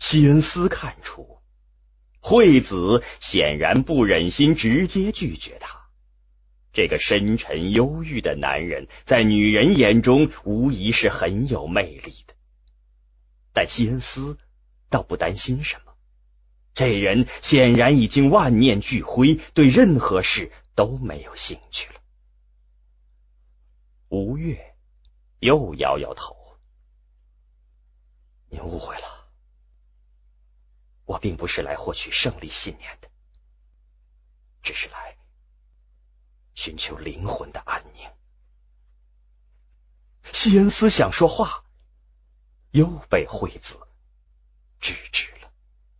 西恩斯看出，惠子显然不忍心直接拒绝他。这个深沉忧郁的男人，在女人眼中无疑是很有魅力的。但西恩斯倒不担心什么，这人显然已经万念俱灰，对任何事都没有兴趣了。吴越又摇摇头：“您误会了，我并不是来获取胜利信念的，只是来寻求灵魂的安宁。”西恩斯想说话，又被惠子制止了。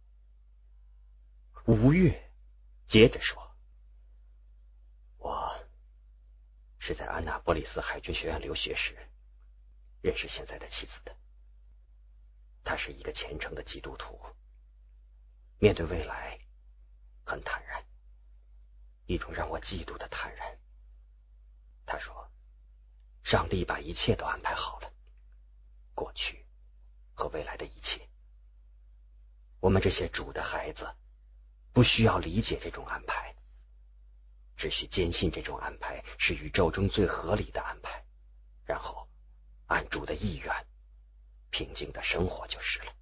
吴越接着说：“我是在安纳波利斯海军学院留学时认识现在的妻子的。她是一个虔诚的基督徒，面对未来很坦然，一种让我嫉妒的坦然。她说，上帝把一切都安排好了，过去和未来的一切。我们这些主的孩子不需要理解这种安排，只需坚信这种安排是宇宙中最合理的安排，然后按主的意愿平静的生活就是了。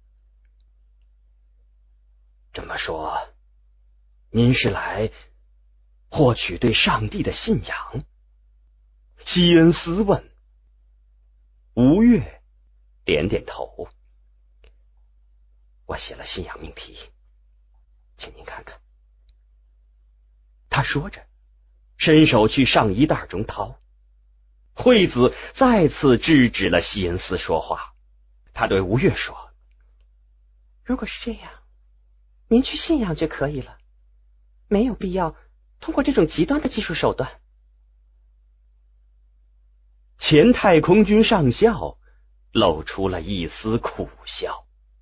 这么说，您是来获取对上帝的信仰？西恩斯问。吴越点点头。我写了信仰命题，请您看看。他说着，伸手去上衣袋中掏。惠子再次制止了西恩斯说话。他对吴越说：“ 如果是这样，您去信仰就可以了，没有必要通过这种极端的技术手段。” 前太空军上校露出了一丝苦笑。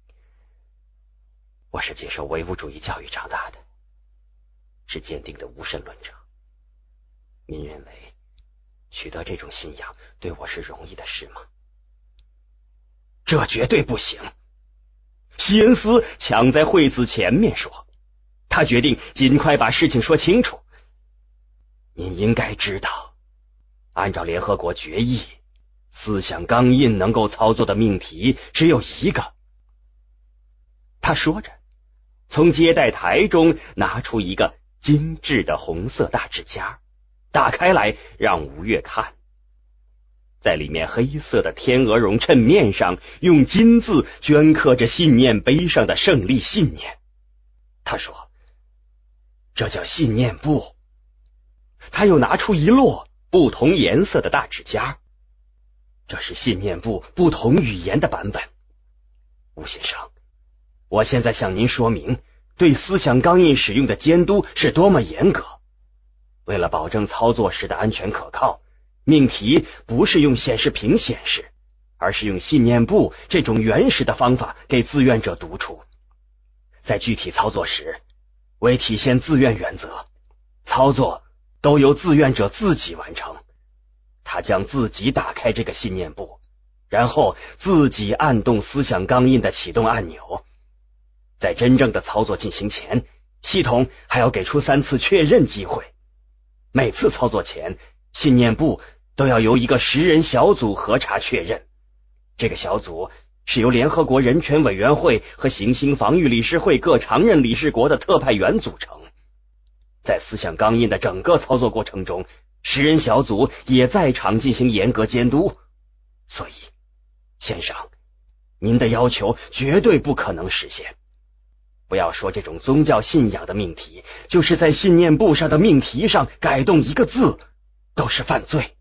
我是接受唯物主义教育长大的，是坚定的无神论者。您认为取得这种信仰对我是容易的事吗？这绝对不行。西恩斯抢在惠子前面说，他决定尽快把事情说清楚。您应该知道，按照联合国决议，思想钢印能够操作的命题只有一个。他说着，从接待台中拿出一个精致的红色大纸夹，打开来让吴越看。在里面黑色的天鹅绒衬面上，用金字镌刻着信念碑上的胜利信念。他说，这叫信念簿。他又拿出一摞不同颜色的大纸夹，这是信念簿不同语言的版本。吴先生，我现在向您说明对思想钢印使用的监督是多么严格。为了保证操作时的安全可靠，命题不是用显示屏显示，而是用信念簿这种原始的方法给志愿者读出。在具体操作时，为体现自愿原则，操作都由志愿者自己完成。他将自己打开这个信念簿，然后自己按动思想钢印的启动按钮。在真正的操作进行前，系统还要给出3次确认机会。每次操作前，信念簿都要由一个10人小组核查确认。这个小组是由联合国人权委员会和行星防御理事会各常任理事国的特派员组成。在思想钢印的整个操作过程中，10人小组也在场进行严格监督。所以，先生，您的要求绝对不可能实现。不要说这种宗教信仰的命题，就是在信念簿上的命题上改动一个字，都是犯罪。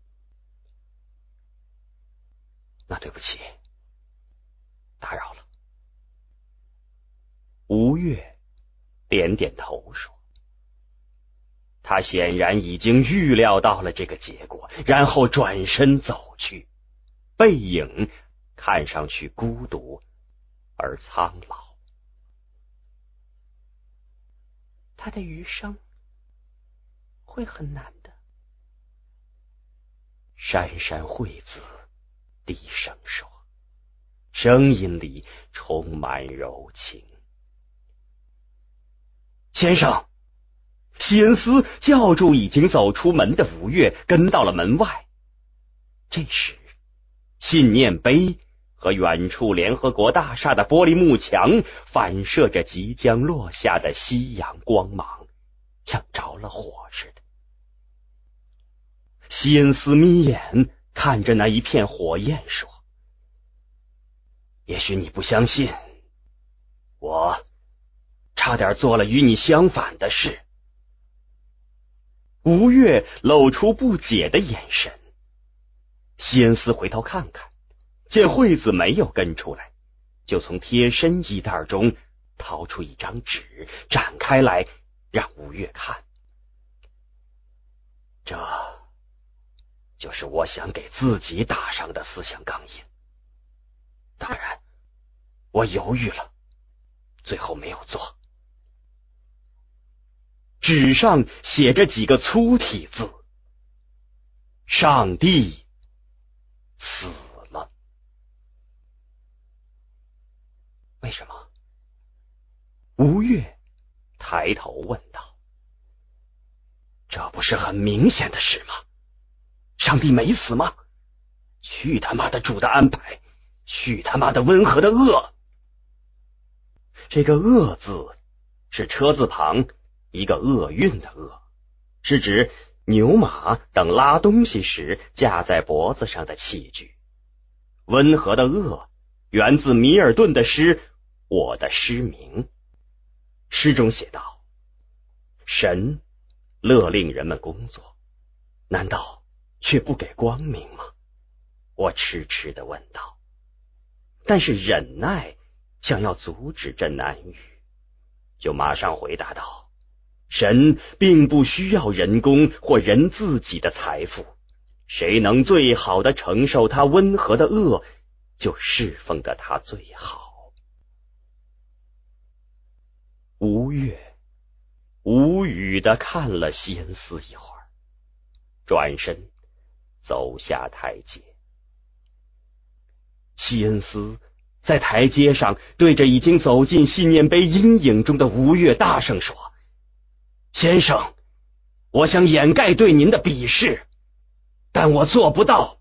那对不起，打扰了。吴越点点头说，他显然已经预料到了这个结果，然后转身走去，背影看上去孤独而苍老。 他的余生会很难的。 珊珊惠子低声说。 声音里充满柔情。先生，西恩斯叫住已经走出门的吴越，跟到了门外。这时，信念碑和远处联合国大厦的玻璃幕墙反射着即将落下的夕阳光芒，像着了火似的。西恩斯眯眼看着那一片火焰说：也许你不相信，我差点做了与你相反的事。吴越露出不解的眼神。西恩斯回头看看，见惠子没有跟出来，就从贴身衣袋中掏出一张纸，展开来让吴越看。这就是我想给自己打上的思想钢印。当然，我犹豫了，最后没有做。纸上写着几个粗体字：上帝死了。为什么？吴越抬头问道。这不是很明显的事吗？上帝没死吗？去他妈的主的安排，去他妈的温和的恶。这个恶字是车字旁一个厄运的厄，是指牛马等拉东西时架在脖子上的器具。温和的恶源自米尔顿的诗《我的失明》。诗中写道：神勒令人们工作，难道却不给光明吗？我痴痴地问道。但是忍耐想要阻止这难语，就马上回答道：神并不需要人工或人自己的财富，谁能最好的承受他温和的恶，就侍奉得他最好。吴越无语地看了西恩斯一会儿，转身走下台阶。西恩斯在台阶上对着已经走进信念碑阴影中的吴越大声说：先生，我想掩盖对您的鄙视，但我做不到。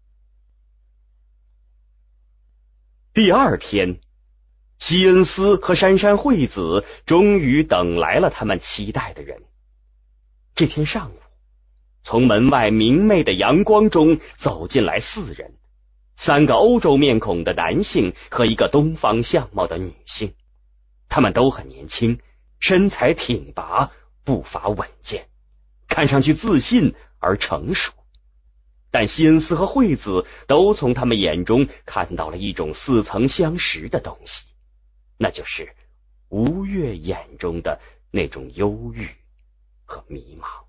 第二天，西恩斯和珊珊惠子终于等来了他们期待的人。这天上午，从门外明媚的阳光中走进来4人，3个欧洲面孔的男性和一个东方相貌的女性。他们都很年轻，身材挺拔，步伐稳健，看上去自信而成熟。但西恩斯和惠子都从他们眼中看到了一种似曾相识的东西，那就是吴越眼中的那种忧郁和迷茫。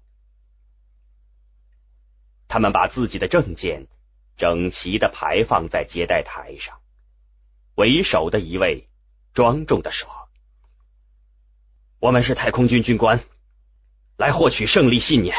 他们把自己的证件整齐地排放在接待台上。为首的一位庄重地说：我们是太空军军官，来获取胜利信念。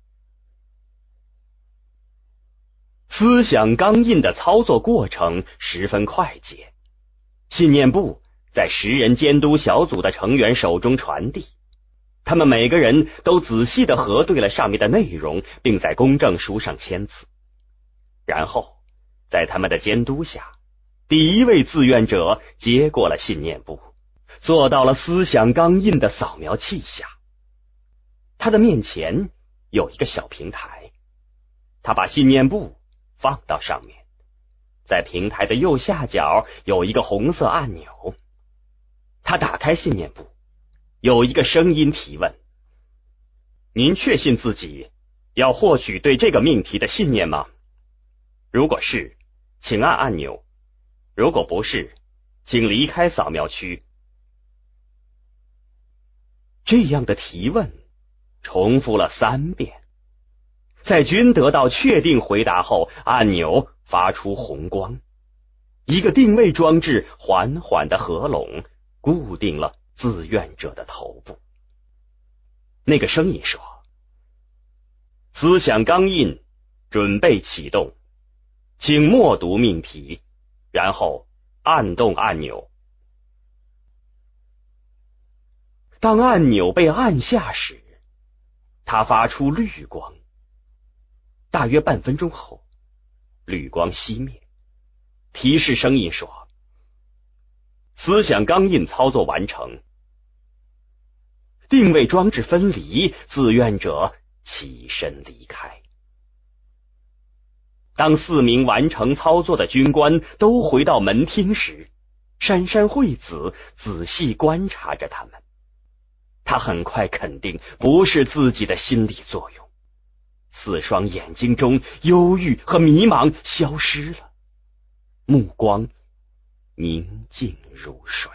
思想钢印的操作过程十分快捷，信念簿在10人监督小组的成员手中传递，他们每个人都仔细地核对了上面的内容，并在公证书上签字。然后在他们的监督下，第一位志愿者接过了信念簿，坐到了思想钢印的扫描器下。他的面前有一个小平台，他把信念簿放到上面，在平台的右下角有一个红色按钮。他打开信念簿，有一个声音提问：您确信自己要获取对这个命题的信念吗？如果是，请按按钮；如果不是，请离开扫描区。这样的提问重复了3遍，在均得到确定回答后，按钮发出红光，一个定位装置缓缓地合拢，固定了志愿者的头部。那个声音说：思想钢印准备启动，请默读命题，然后按动按钮。当按钮被按下时，它发出绿光。大约半分钟后，绿光熄灭，提示声音说：思想钢印操作完成，定位装置分离，自愿者起身离开。当4名完成操作的军官都回到门厅时，珊珊惠子仔细观察着他们。他很快肯定不是自己的心理作用，4双眼睛中忧郁和迷茫消失了，目光宁静如水。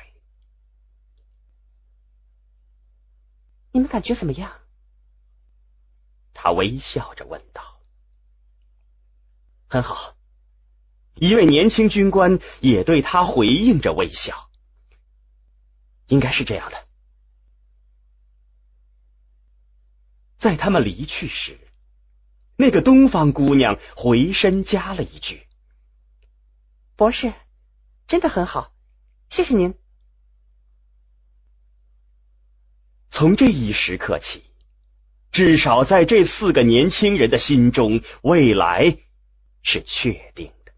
你们感觉怎么样？ 他微笑着问道。很好。一位年轻军官也对他回应着微笑。应该是这样的。在他们离去时，那个东方姑娘回身加了一句： 博士，真的很好，谢谢您。 从这一时刻起，至少在这4个年轻人的心中，未来是确定的。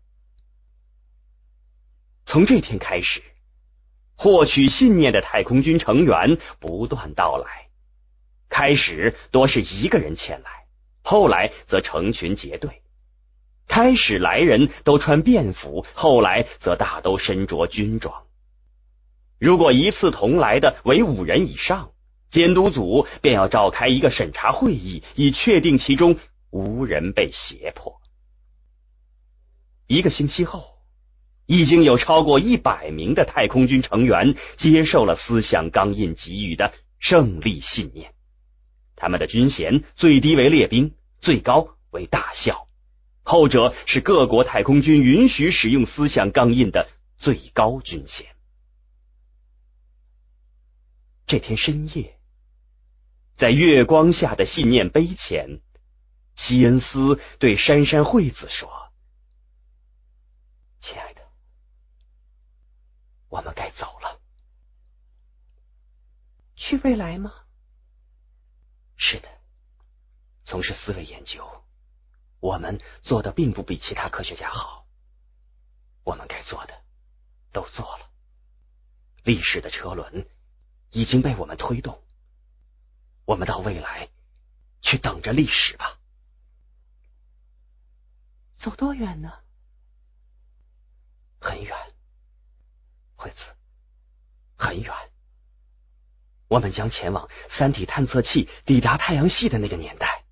从这天开始，获取信念的太空军成员不断到来。开始多是1个人前来，后来则成群结队。开始来人都穿便服，后来则大都身着军装。如果一次同来的为5人以上，监督组便要召开一个审查会议，以确定其中无人被胁迫。1个星期后，已经有超过100名的太空军成员接受了思想钢印给予的胜利信念。他们的军衔最低为列兵，最高为大校，后者是各国太空军允许使用思想钢印的最高军衔。这天深夜，在月光下的信念碑前，西恩斯对珊珊惠子说：亲爱的，我们该走了。 去未来吗？ 是的，从事思维研究，我们做的并不比其他科学家好。我们该做的都做了，历史的车轮已经被我们推动，我们到未来去等着历史吧。 走多远呢？ 很远，惠子，很远。我们将前往3体探测器抵达太阳系的那个年代。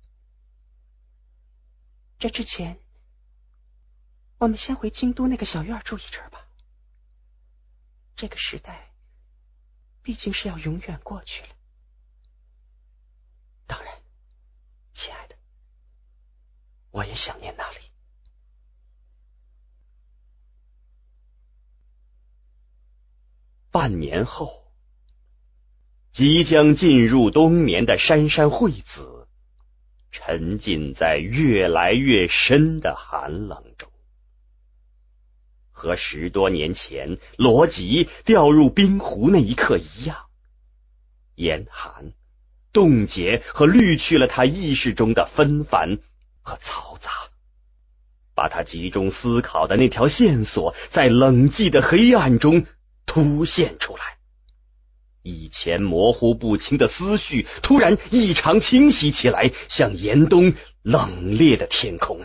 这之前，我们先回京都那个小院住一阵吧。这个时代毕竟是要永远过去了。 当然，亲爱的，我也想念那里。半年后，即将进入冬眠的珊珊惠子沉浸在越来越深的寒冷中，和10多年前罗辑掉入冰湖那一刻一样，严寒冻结和滤去了他意识中的纷繁和嘈杂，把他集中思考的那条线索在冷寂的黑暗中凸现出来。以前模糊不清的思绪突然异常清晰起来，像严冬冷冽的天空。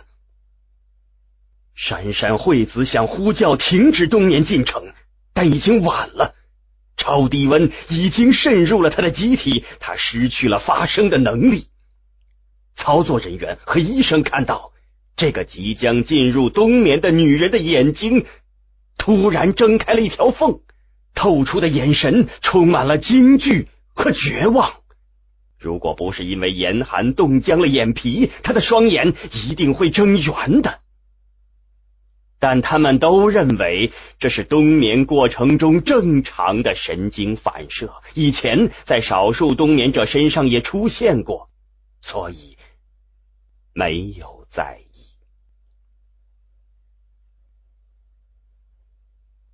珊珊惠子想呼叫停止冬眠进程，但已经晚了。超低温已经渗入了他的机体，他失去了发声的能力。操作人员和医生看到这个即将进入冬眠的女人的眼睛突然睁开了一条缝，透出的眼神充满了惊惧和绝望。如果不是因为严寒冻僵了眼皮，他的双眼一定会睁圆的。但他们都认为这是冬眠过程中正常的神经反射，以前在少数冬眠者身上也出现过，所以没有在意。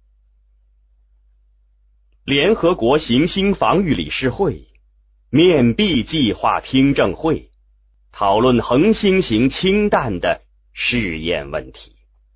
联合国行星防御理事会面壁计划听证会讨论恒星型氢弹的试验问题。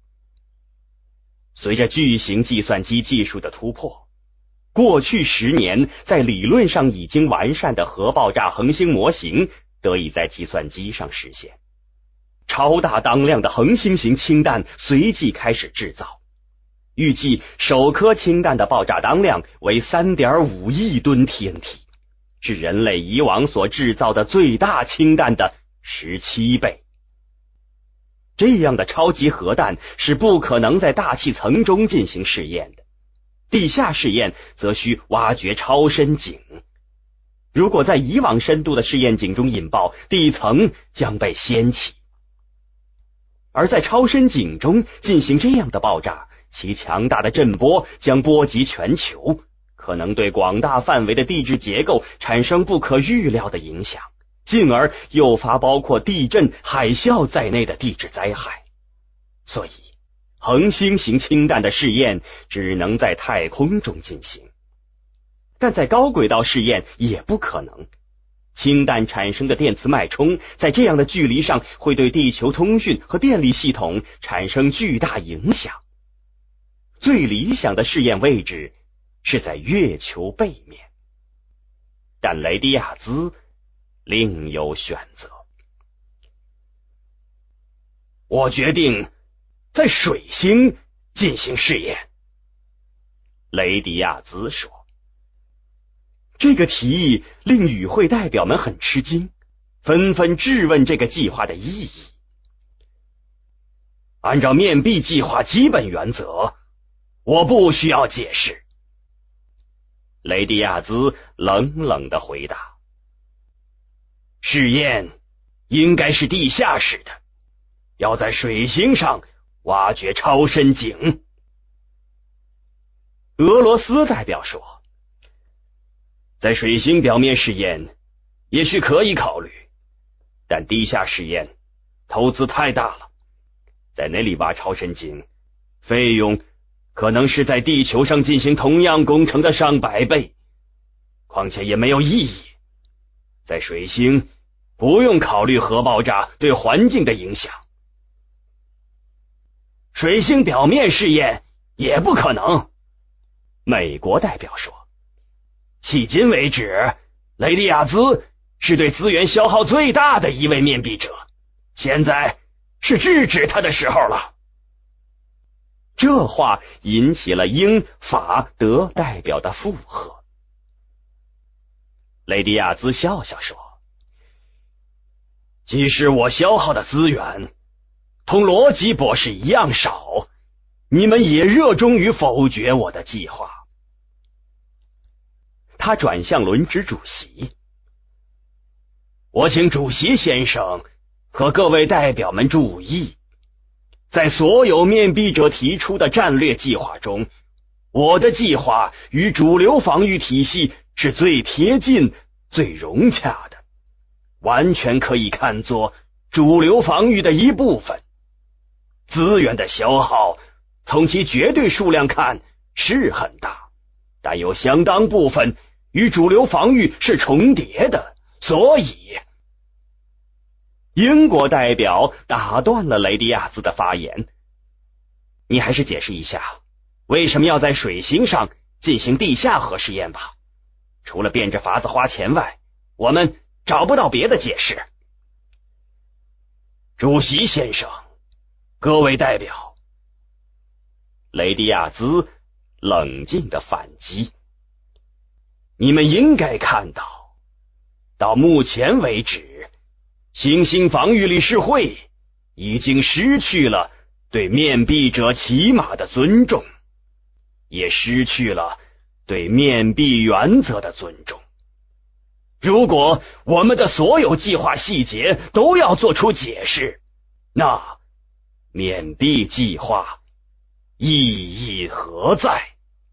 随着巨型计算机技术的突破，过去10年在理论上已经完善的核爆炸恒星模型得以在计算机上实现，超大当量的恒星型氢弹随即开始制造，预计首颗氢弹的爆炸当量为 3.5 亿吨 TNT， 是人类以往所制造的最大氢弹的17倍。这样的超级核弹是不可能在大气层中进行试验的，地下试验则需挖掘超深井。如果在以往深度的试验井中引爆，地层将被掀起。而在超深井中进行这样的爆炸，其强大的震波将波及全球，可能对广大范围的地质结构产生不可预料的影响，进而诱发包括地震、海啸在内的地质灾害。所以恒星型氢弹的试验只能在太空中进行，但在高轨道试验也不可能。氢弹产生的电磁脉冲在这样的距离上会对地球通讯和电力系统产生巨大影响。最理想的试验位置是在月球背面，但雷迪亚兹另有选择。我决定在水星进行试验，雷迪亚兹说。这个提议令与会代表们很吃惊，纷纷质问这个计划的意义。按照面壁计划基本原则，我不需要解释，雷迪亚兹冷冷地回答。试验应该是地下室的，要在水星上挖掘超深井。俄罗斯代表说，在水星表面试验也许可以考虑，但地下试验投资太大了，在那里挖超深井，费用可能是在地球上进行同样工程的上百倍，况且也没有意义。在水星不用考虑核爆炸对环境的影响，水星表面试验也不可能。美国代表说，迄今为止，雷迪亚兹是对资源消耗最大的一位面壁者，现在是制止他的时候了。这话引起了英、法、德代表的附和。雷迪亚兹笑笑说，即使我消耗的资源同罗辑博士一样少，你们也热衷于否决我的计划。他转向轮值主席，我请主席先生和各位代表们注意，在所有面壁者提出的战略计划中，我的计划与主流防御体系是最贴近、最融洽的，完全可以看作主流防御的一部分。资源的消耗从其绝对数量看是很大，但有相当部分与主流防御是重叠的，所以英国代表打断了雷迪亚兹的发言。你还是解释一下，为什么要在水星上进行地下核试验吧？除了变着法子花钱外，我们找不到别的解释。主席先生，各位代表，雷迪亚兹冷静地反击，你们应该看到，到目前为止，行星防御理事会已经失去了对面壁者起码的尊重，也失去了对面壁原则的尊重。如果我们的所有计划细节都要做出解释，那面壁计划意义何在？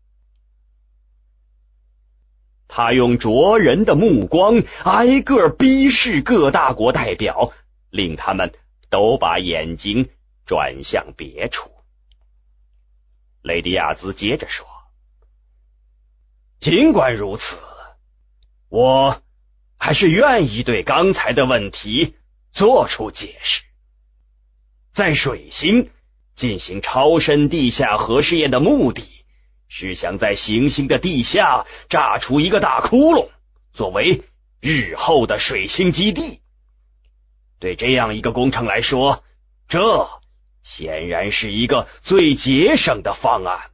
他用灼人的目光挨个逼视各大国代表，令他们都把眼睛转向别处。雷迪亚兹接着说， 尽管如此，我还是愿意对刚才的问题做出解释。在水星进行超深地下核试验的目的，是想在行星的地下炸出一个大窟窿，作为日后的水星基地。对这样一个工程来说，这显然是一个最节省的方案。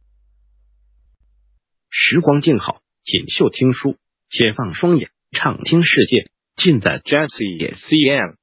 时光静好，锦绣听书，解放双眼，畅听世界，尽在 Jazzy CM。